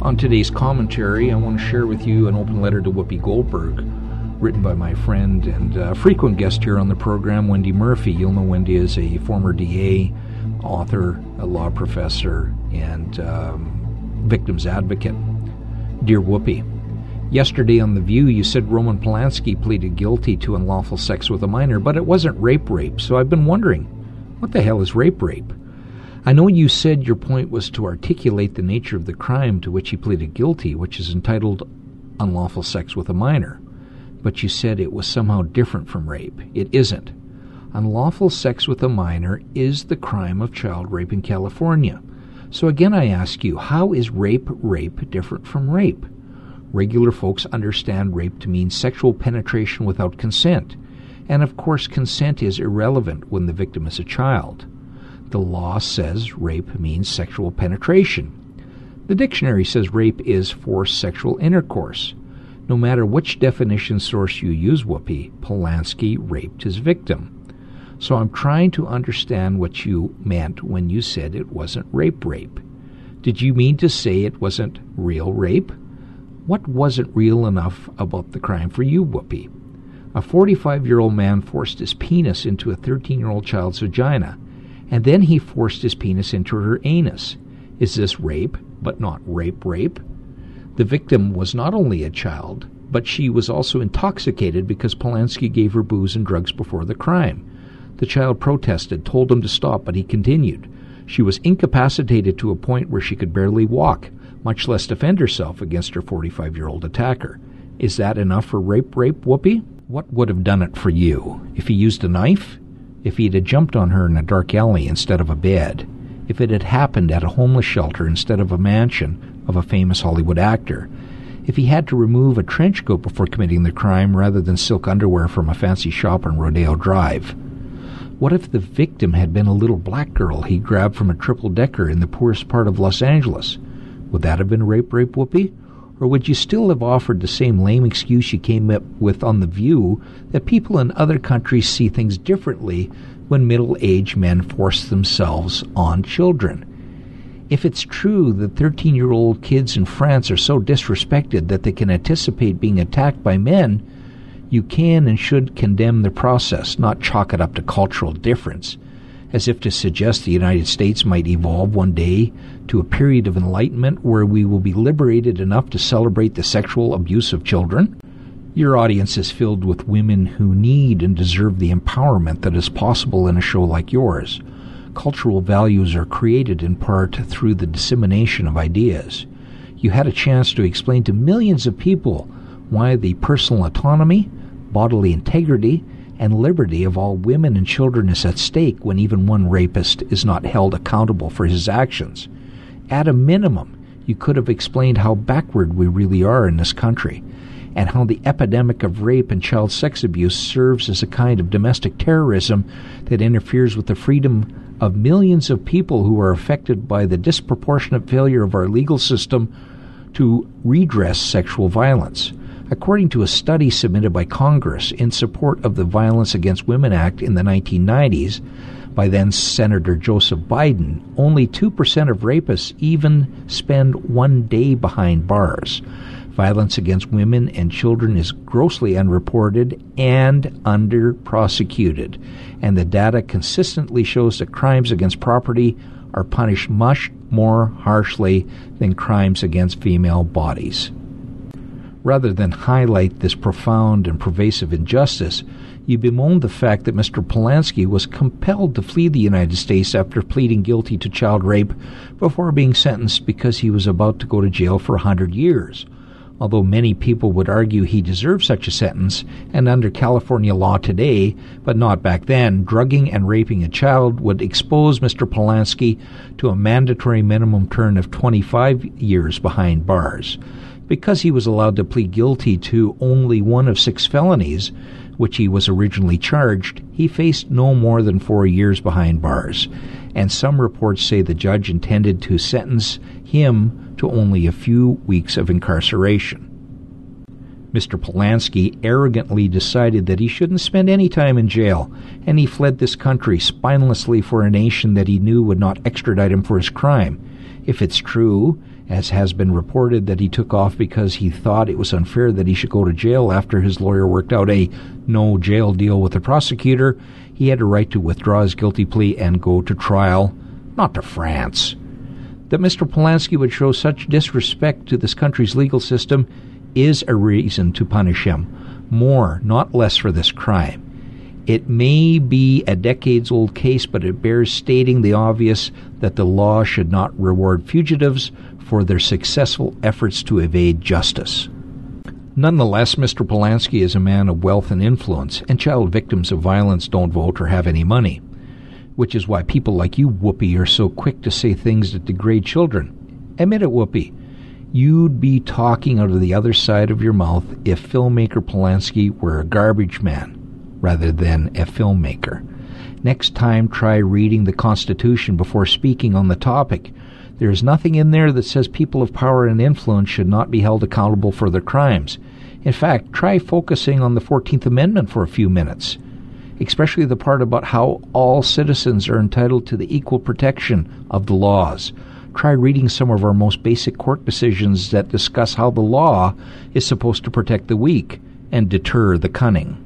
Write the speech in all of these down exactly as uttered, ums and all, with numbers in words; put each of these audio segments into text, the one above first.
On today's commentary, I want to share with you an open letter to Whoopi Goldberg, written by my friend and uh, frequent guest here on the program, Wendy Murphy. You'll know Wendy is a former D A, author, a law professor, and um, victims advocate. Dear Whoopi, yesterday on The View, you said Roman Polanski pleaded guilty to unlawful sex with a minor, but it wasn't rape-rape, so I've been wondering, what the hell is rape-rape? I know you said your point was to articulate the nature of the crime to which he pleaded guilty, which is entitled unlawful sex with a minor, but you said it was somehow different from rape. It isn't. Unlawful sex with a minor is the crime of child rape in California. So again I ask you, how is rape rape different from rape? Regular folks understand rape to mean sexual penetration without consent, and of course consent is irrelevant when the victim is a child. The law says rape means sexual penetration. The dictionary says rape is forced sexual intercourse. No matter which definition source you use, Whoopi, Polanski raped his victim. So I'm trying to understand what you meant when you said it wasn't rape-rape. Did you mean to say it wasn't real rape? What wasn't real enough about the crime for you, Whoopi? A forty-five-year-old man forced his penis into a thirteen-year-old child's vagina, and then he forced his penis into her anus. Is this rape, but not rape-rape? The victim was not only a child, but she was also intoxicated because Polanski gave her booze and drugs before the crime. The child protested, told him to stop, but he continued. She was incapacitated to a point where she could barely walk, much less defend herself against her forty-five-year-old attacker. Is that enough for rape-rape, Whoopi? What would have done it for you? If he used a knife? If he had jumped on her in a dark alley instead of a bed? If it had happened at a homeless shelter instead of a mansion of a famous Hollywood actor? If he had to remove a trench coat before committing the crime rather than silk underwear from a fancy shop on Rodeo Drive? What if the victim had been a little black girl he grabbed from a triple-decker in the poorest part of Los Angeles? Would that have been rape-rape, Whoopi? Or would you still have offered the same lame excuse you came up with on The View, that people in other countries see things differently when middle-aged men force themselves on children? If it's true that thirteen-year-old kids in France are so disrespected that they can anticipate being attacked by men, you can and should condemn the process, not chalk it up to cultural difference, as if to suggest the United States might evolve one day to a period of enlightenment where we will be liberated enough to celebrate the sexual abuse of children. Your audience is filled with women who need and deserve the empowerment that is possible in a show like yours. Cultural values are created in part through the dissemination of ideas. You had a chance to explain to millions of people why the personal autonomy, bodily integrity, and liberty of all women and children is at stake when even one rapist is not held accountable for his actions. At a minimum, you could have explained how backward we really are in this country, and how the epidemic of rape and child sex abuse serves as a kind of domestic terrorism that interferes with the freedom of millions of people who are affected by the disproportionate failure of our legal system to redress sexual violence. According to a study submitted by Congress in support of the Violence Against Women Act in the nineteen nineties by then Senator Joseph Biden, only two percent of rapists even spend one day behind bars. Violence against women and children is grossly unreported and under-prosecuted, and the data consistently shows that crimes against property are punished much more harshly than crimes against female bodies. Rather than highlight this profound and pervasive injustice, you bemoan the fact that Mister Polanski was compelled to flee the United States after pleading guilty to child rape before being sentenced because he was about to go to jail for a hundred years. Although many people would argue he deserved such a sentence, and under California law today, but not back then, drugging and raping a child would expose Mister Polanski to a mandatory minimum term of twenty-five years behind bars. Because he was allowed to plead guilty to only one of six felonies, which he was originally charged, he faced no more than four years behind bars, and some reports say the judge intended to sentence him to only a few weeks of incarceration. Mister Polanski arrogantly decided that he shouldn't spend any time in jail, and he fled this country spinelessly for a nation that he knew would not extradite him for his crime. If it's true, as has been reported that he took off because he thought it was unfair that he should go to jail after his lawyer worked out a no-jail deal with the prosecutor. He had a right to withdraw his guilty plea and go to trial, not to France. That Mister Polanski would show such disrespect to this country's legal system is a reason to punish him, more, not less, for this crime. It may be a decades-old case, but it bears stating the obvious that the law should not reward fugitives for their successful efforts to evade justice. Nonetheless, Mister Polanski is a man of wealth and influence, and child victims of violence don't vote or have any money, which is why people like you, Whoopi, are so quick to say things that degrade children. Admit it, Whoopi. You'd be talking out of the other side of your mouth if filmmaker Polanski were a garbage man rather than a filmmaker. Next time, try reading the Constitution before speaking on the topic. There is nothing in there that says people of power and influence should not be held accountable for their crimes. In fact, try focusing on the fourteenth Amendment for a few minutes, especially the part about how all citizens are entitled to the equal protection of the laws. Try reading some of our most basic court decisions that discuss how the law is supposed to protect the weak and deter the cunning.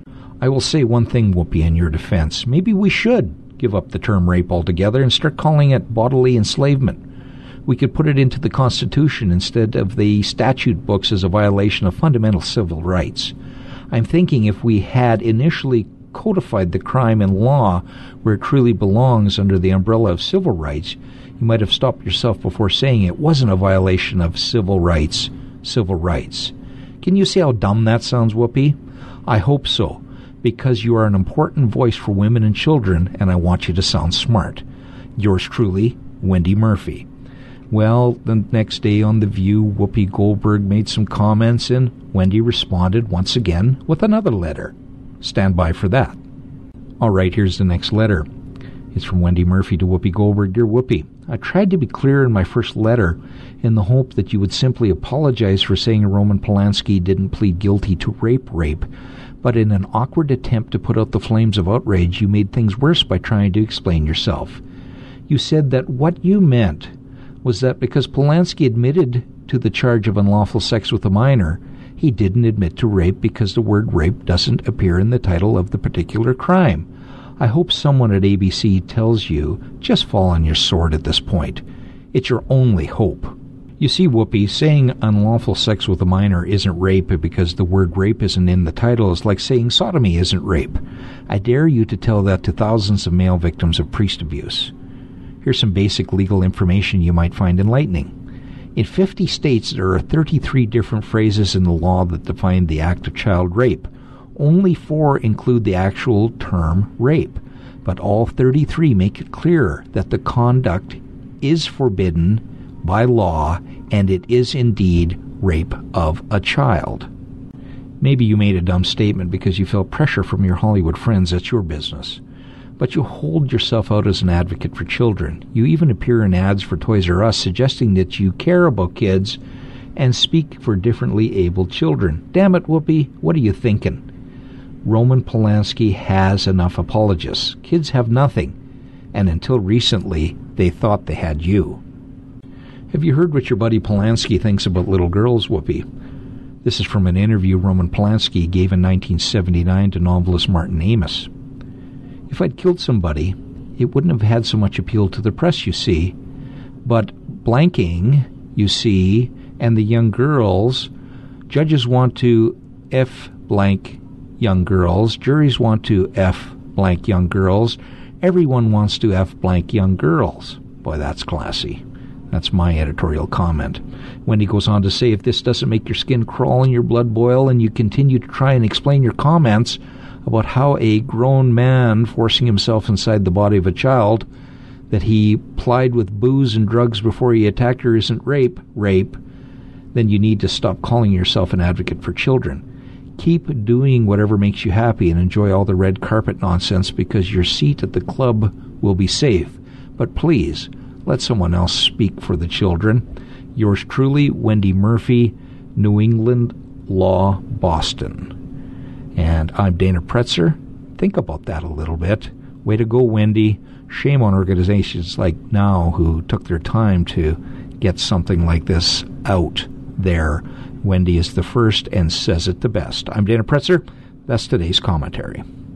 I will say one thing, Whoopi, in your defense. Maybe we should give up the term rape altogether and start calling it bodily enslavement. We could put it into the Constitution instead of the statute books as a violation of fundamental civil rights. I'm thinking if we had initially codified the crime in law where it truly belongs under the umbrella of civil rights, you might have stopped yourself before saying it wasn't a violation of civil rights, civil rights. Can you see how dumb that sounds, Whoopi? I hope so, because you are an important voice for women and children, and I want you to sound smart. Yours truly, Wendy Murphy. Well, the next day on The View, Whoopi Goldberg made some comments, and Wendy responded once again with another letter. Stand by for that. All right, here's the next letter. It's from Wendy Murphy to Whoopi Goldberg. Dear Whoopi, I tried to be clear in my first letter in the hope that you would simply apologize for saying Roman Polanski didn't plead guilty to rape rape, but in an awkward attempt to put out the flames of outrage, you made things worse by trying to explain yourself. You said that what you meant was that because Polanski admitted to the charge of unlawful sex with a minor, he didn't admit to rape because the word rape doesn't appear in the title of the particular crime. I hope someone at A B C tells you, just fall on your sword at this point. It's your only hope. You see, Whoopi, saying unlawful sex with a minor isn't rape because the word rape isn't in the title is like saying sodomy isn't rape. I dare you to tell that to thousands of male victims of priest abuse. Here's some basic legal information you might find enlightening. In fifty states, there are thirty-three different phrases in the law that define the act of child rape. Only four include the actual term rape, but all thirty-three make it clear that the conduct is forbidden by law, and it is indeed rape of a child. Maybe you made a dumb statement because you felt pressure from your Hollywood friends. That's your business. But you hold yourself out as an advocate for children. You even appear in ads for Toys R Us suggesting that you care about kids and speak for differently abled children. Damn it, Whoopi, what are you thinking? Roman Polanski has enough apologists. Kids have nothing. And until recently, they thought they had you. Have you heard what your buddy Polanski thinks about little girls, Whoopi? This is from an interview Roman Polanski gave in nineteen seventy-nine to novelist Martin Amis. If I'd killed somebody, it wouldn't have had so much appeal to the press, you see. But blanking, you see, and the young girls, judges want to F blank young girls, juries want to F blank young girls, everyone wants to F blank young girls. Boy, that's classy. That's my editorial comment. Wendy goes on to say, if this doesn't make your skin crawl and your blood boil and you continue to try and explain your comments about how a grown man forcing himself inside the body of a child that he plied with booze and drugs before he attacked her isn't rape, rape, then you need to stop calling yourself an advocate for children. Keep doing whatever makes you happy and enjoy all the red carpet nonsense because your seat at the club will be safe. But please, let someone else speak for the children. Yours truly, Wendy Murphy, New England Law, Boston. And I'm Dana Pretzer. Think about that a little bit. Way to go, Wendy. Shame on organizations like Now who took their time to gets something like this out there. Wendy is the first and says it the best. I'm Dana Pretzer. That's today's commentary.